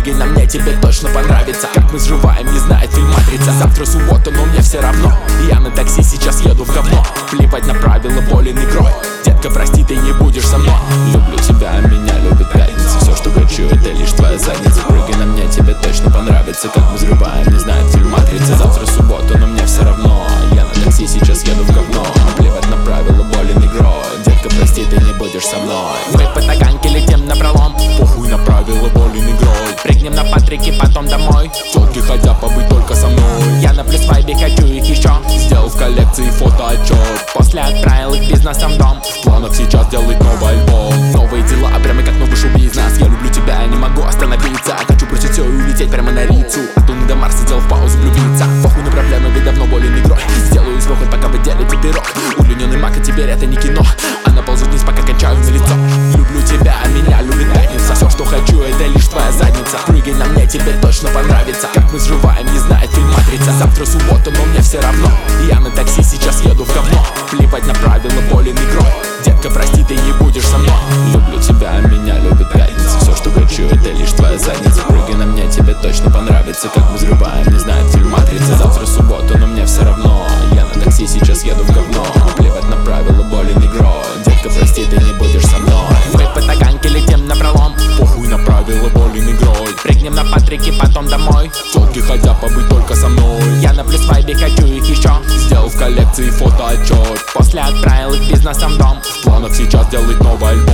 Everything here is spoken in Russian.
Прыгай на мне, тебе точно понравится. Как мы сживаем, не знает фильм «Матрица». Завтра суббота, но мне все равно. Я на такси, сейчас еду в говно. Плевать на правила, болен игрой. Детка, прости, ты не будешь со мной. Люблю тебя, меня любит пятница. Все, что хочу, это лишь твоя задница. Прыгай на мне, тебе точно понравится. Как мы взрываем, не знает фильм «Матрица». Завтра суббота, но мне все равно. Я на такси, сейчас еду в говно. Плевать на правила, болен игрой. Детка, прости, ты не будешь со мной. Мы по таганке летим напролом. Похуй на правила, болен игрой. Прыгнем на Патрике, потом домой. Тётки хотят побыть только со мной. Я на плюс вайбе, хочу их еще. Сделал в коллекции фотоотчет. После отправил их бизнесом в дом. В планах сейчас делать новый альбом. Новые дела, прямо как новый шоу-бизнес. Я люблю тебя, я не могу остановиться. Хочу бросить все и улететь прямо на Рицу. От Луны до Марса сделал в паузу влюбиться. Похуй на проблемы, ведь давно болен игрой. Сделаю из выход, пока вы делите пирог. Удлиненный мак, а теперь это не кино. Она ползет вниз, пока кончаю на лицо. Люблю тебя, меня любит пятница. Все, что хочу, это лишь твоя задница. Прыгай на мне, тебе точно понравится. Как мы сживаем, не знает фильм «Матрица». Завтра суббота, но мне все равно. Я на такси, сейчас еду в говно. Плевать на правила, болен игрой. Детка, прости, ты не будешь со мной. Люблю тебя, меня любит пятница. Все, что хочу, это лишь твоя задница. Прыгай на мне, тебе точно понравится. Как мы взрываем, не знает фильм «Матрица». Завтра суббота, но мне все равно. Я на такси, сейчас еду в говно. Плевать на правила, болен игрой. Детка, прости, ты не будешь со мной. Мы по таганке летим напролом. Похуй на правила, болен игрой. Прыгнем на Патрике, потом домой. Тётки хотят побыть только со мной. Я на плюс вайбе, хочу их еще. Сделал в коллекции фотоотчет. После отправил их бизнесом в дом. В планах сейчас делать новый альбом.